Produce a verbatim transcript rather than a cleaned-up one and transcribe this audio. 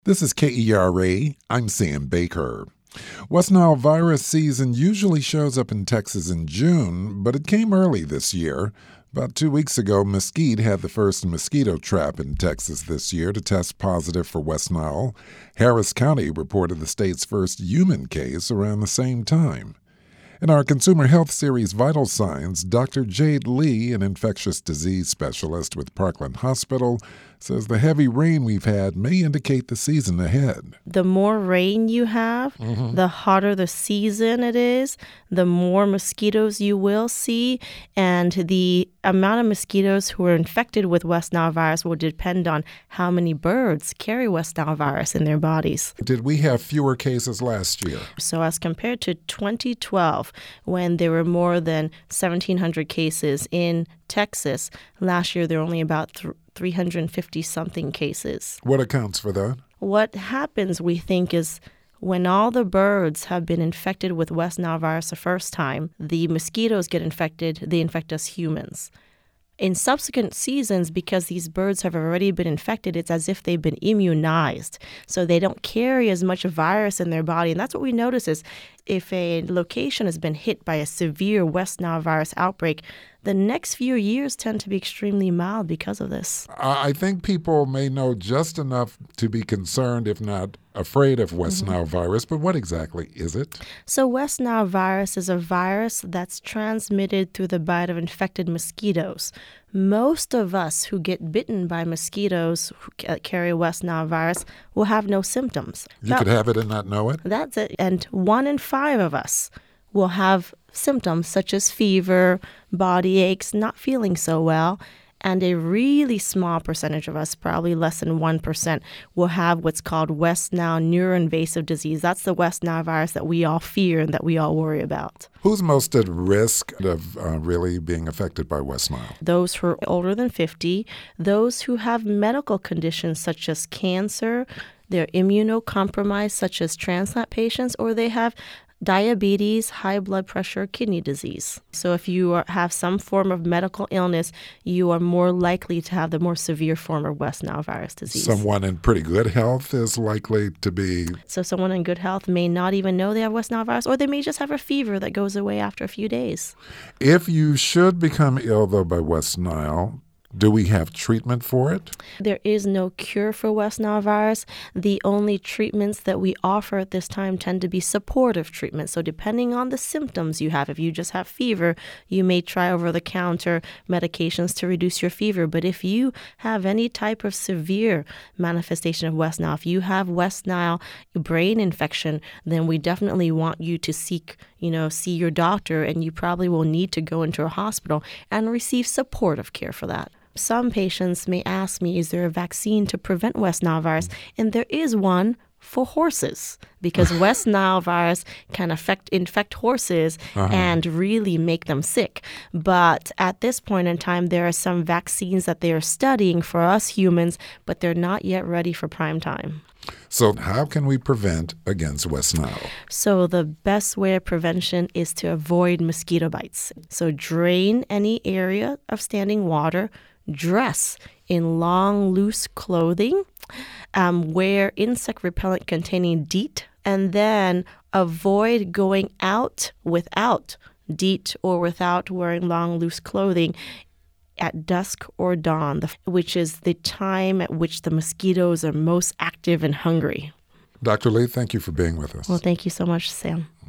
This is K E R A. I'm Sam Baker. West Nile virus season usually shows up in Texas in June, but it came early this year. About two weeks ago, Mesquite had the first mosquito trap in Texas this year to test positive for West Nile. Harris County reported the state's first human case around the same time. In our Consumer Health Series Vital Signs, Doctor Jade Lee, an infectious disease specialist with Parkland Hospital, says the heavy rain we've had may indicate the season ahead. The more rain you have, mm-hmm. the hotter the season it is, the more mosquitoes you will see, and the amount of mosquitoes who are infected with West Nile virus will depend on how many birds carry West Nile virus in their bodies. Did we have fewer cases last year? So as compared to twenty twelve, when there were more than seventeen hundred cases in Texas, last year there were only about th- three hundred fifty something cases. What accounts for that? What happens, we think, is when all the birds have been infected with West Nile virus the first time, the mosquitoes get infected, they infect us humans. In subsequent seasons, because these birds have already been infected, it's as if they've been immunized. So they don't carry as much virus in their body. And that's what we notice is if a location has been hit by a severe West Nile virus outbreak, the next few years tend to be extremely mild because of this. I think people may know just enough to be concerned, if not afraid of West mm-hmm. Nile virus, but what exactly is it? So West Nile virus is a virus that's transmitted through the bite of infected mosquitoes. Most of us who get bitten by mosquitoes who carry West Nile virus will have no symptoms. You that, could have it and not know it? That's it. And one in five of us will have symptoms such as fever, body aches, not feeling so well, and a really small percentage of us, probably less than one percent, will have what's called West Nile neuroinvasive disease. That's the West Nile virus that we all fear and that we all worry about. Who's most at risk of uh, really being affected by West Nile? Those who are older than fifty, those who have medical conditions such as cancer, they're immunocompromised such as transplant patients, or they have diabetes, high blood pressure, kidney disease. So if you are, have some form of medical illness, you are more likely to have the more severe form of West Nile virus disease. Someone in pretty good health is likely to be... So someone in good health may not even know they have West Nile virus, or they may just have a fever that goes away after a few days. If you should become ill, though, by West Nile, do we have treatment for it? There is no cure for West Nile virus. The only treatments that we offer at this time tend to be supportive treatments. So depending on the symptoms you have, if you just have fever, you may try over-the-counter medications to reduce your fever. But if you have any type of severe manifestation of West Nile, if you have West Nile brain infection, then we definitely want you to seek, you know, see your doctor, and you probably will need to go into a hospital and receive supportive care for that. Some patients may ask me, is there a vaccine to prevent West Nile virus? And there is one for horses, because West Nile virus can affect, infect horses uh-huh. and really make them sick. But at this point in time, there are some vaccines that they are studying for us humans, but they're not yet ready for prime time. So how can we prevent against West Nile? So the best way of prevention is to avoid mosquito bites. So drain any area of standing water, dress in long, loose clothing, um, wear insect repellent containing DEET, and then avoid going out without DEET or without wearing long, loose clothing at dusk or dawn, which is the time at which the mosquitoes are most active and hungry. Doctor Lee, thank you for being with us. Well, thank you so much, Sam.